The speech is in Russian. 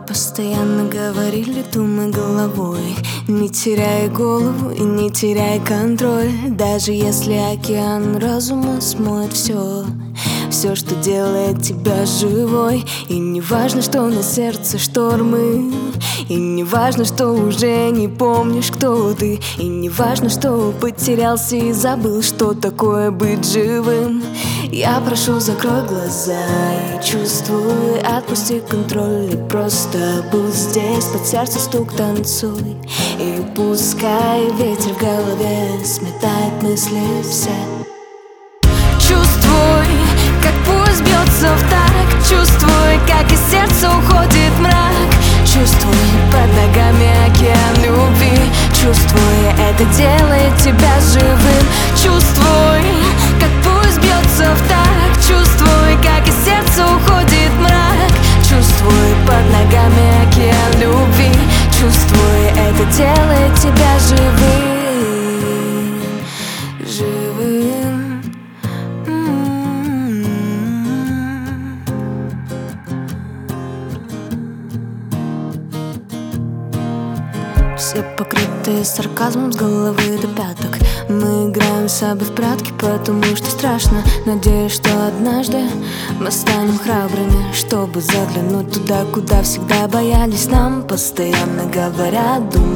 постоянно говорили, думай головой. Не теряй голову и не теряй контроль. Даже если океан разума смоет все, все, что делает тебя живой. И не важно, что на сердце штормы, и не важно, что уже не помнишь, кто ты, и не важно, что потерялся и забыл, что такое быть живым. Я прошу, закрой глаза и чувствуй, отпусти контроль и просто будь здесь. Под сердце стук танцуй, и пускай ветер в голове сметает мысли все. Чувствуй, как пульс бьется в такт, чувствуй, как из сердца уходит мрак. Чувствуй под ногами океан любви, чувствуй, это делает тебя живым. Чувствуй, как пульс бьется в такт, чувствуй, как из сердца уходит мрак. Чувствуй под ногами океан любви, чувствуй, это делает тебя живым. Живым. Все покрытые сарказмом с головы до пяток. Мы играем с собой в прятки, потому что страшно. Надеюсь, что однажды мы станем храбрыми, чтобы заглянуть туда, куда всегда боялись. Нам постоянно говорят, думай